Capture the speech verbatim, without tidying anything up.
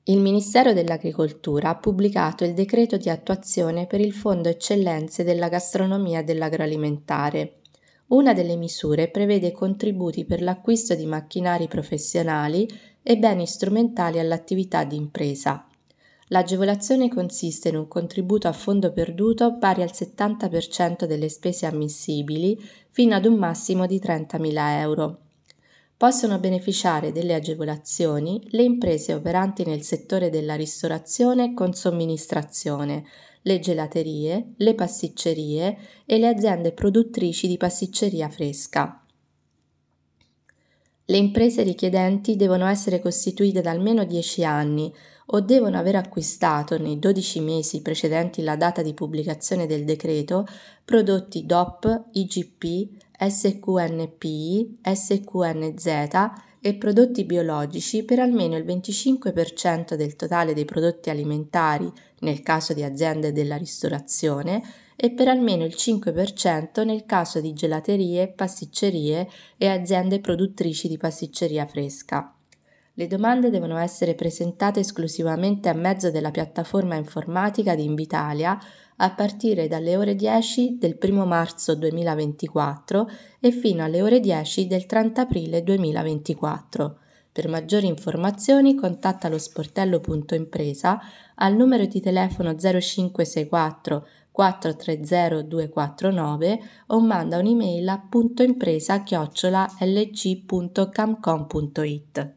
Il Ministero dell'Agricoltura ha pubblicato il decreto di attuazione per il Fondo Eccellenze della Gastronomia e dell'Agroalimentare. Una delle misure prevede contributi per l'acquisto di macchinari professionali e beni strumentali all'attività di impresa. L'agevolazione consiste in un contributo a fondo perduto pari al settanta per cento delle spese ammissibili fino ad un massimo di trentamila euro. Possono beneficiare delle agevolazioni le imprese operanti nel settore della ristorazione con somministrazione, le gelaterie, le pasticcerie e le aziende produttrici di pasticceria fresca. Le imprese richiedenti devono essere costituite da almeno dieci anni o devono aver acquistato nei dodici mesi precedenti la data di pubblicazione del decreto prodotti D O P, I G P, S Q N P I, S Q N Z e prodotti biologici per almeno il venticinque per cento del totale dei prodotti alimentari nel caso di aziende della ristorazione e per almeno il cinque per cento nel caso di gelaterie, pasticcerie e aziende produttrici di pasticceria fresca. Le domande devono essere presentate esclusivamente a mezzo della piattaforma informatica di Invitalia a partire dalle ore dieci del primo marzo duemilaventiquattro e fino alle ore dieci del trenta aprile duemilaventiquattro. Per maggiori informazioni contatta lo sportello punto impresa al numero di telefono zero cinque sei quattro quattro tre zero due quattro nove o manda un'email a puntoimpresa chiocciola l g punto camcom punto it.